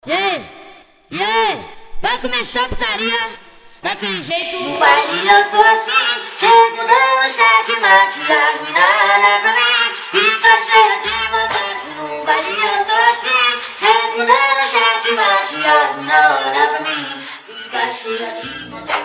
Yeah, yeah, vai começar a putaria daquele jeito. No baile eu tô assim, chego dando cheque mate. As mina olha pra mim, fica cheia de vontade. No baile eu tô assim, chego dando cheque mate. As mina olha pra mim, fica cheia de vontade.